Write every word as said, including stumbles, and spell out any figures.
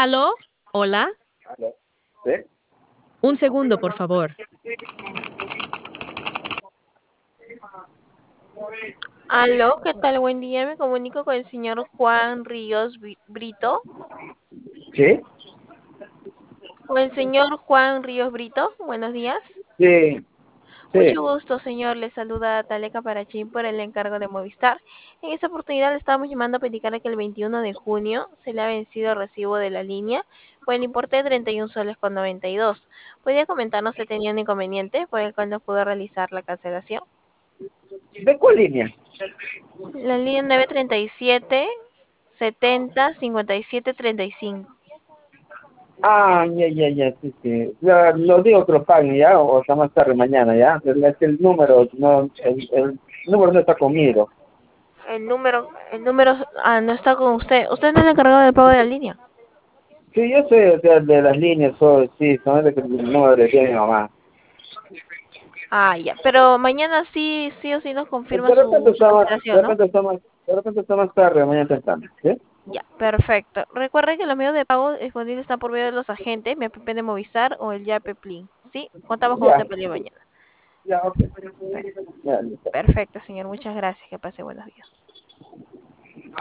¿Aló? Hola. Aló. ¿Sí? Un segundo, por favor. Aló, ¿qué tal? Buen día, me comunico con el señor Juan Ríos Bri- Brito. ¿Sí? Con el señor Juan Ríos Brito, buenos días. Sí, Mucho sí. gusto, señor. Le saluda Taleca Parachín por el encargo de Movistar. En esta oportunidad le estamos llamando a indicarle que el veintiuno de junio se le ha vencido el recibo de la línea por el importe de treinta y un soles con noventa y dos. ¿Podría comentarnos si tenía un inconveniente por el cual no pudo realizar la cancelación? ¿De cuál línea? La línea nueve treinta y siete setenta cincuenta y siete treinta y cinco. Ah, ya, ya, ya, sí, sí. Ya, lo digo que lo paguen ya, o hasta más tarde mañana, ya. Es que el número, no, el, el número no está conmigo. El número, el número, ah, no está con usted. Usted no es el encargado del pago de la línea. Sí, yo sé de, de las líneas, soy, sí, son de que el número le tiene mi mamá. Ah, ya. Pero mañana sí, sí o sí nos confirma De repente su, su está más, de cancelación, ¿no? repente está más, de repente está más tarde, mañana temprano, ¿sí? Ya, perfecto. Recuerde que los medios de pago disponibles están por medio de los agentes, mi app de Movistar o el Yape Plin. Sí, contamos con Ya, usted para el día de mañana. ya, ok. Bueno, Ya, listo. perfecto, señor. Muchas gracias. Que pase buenos días.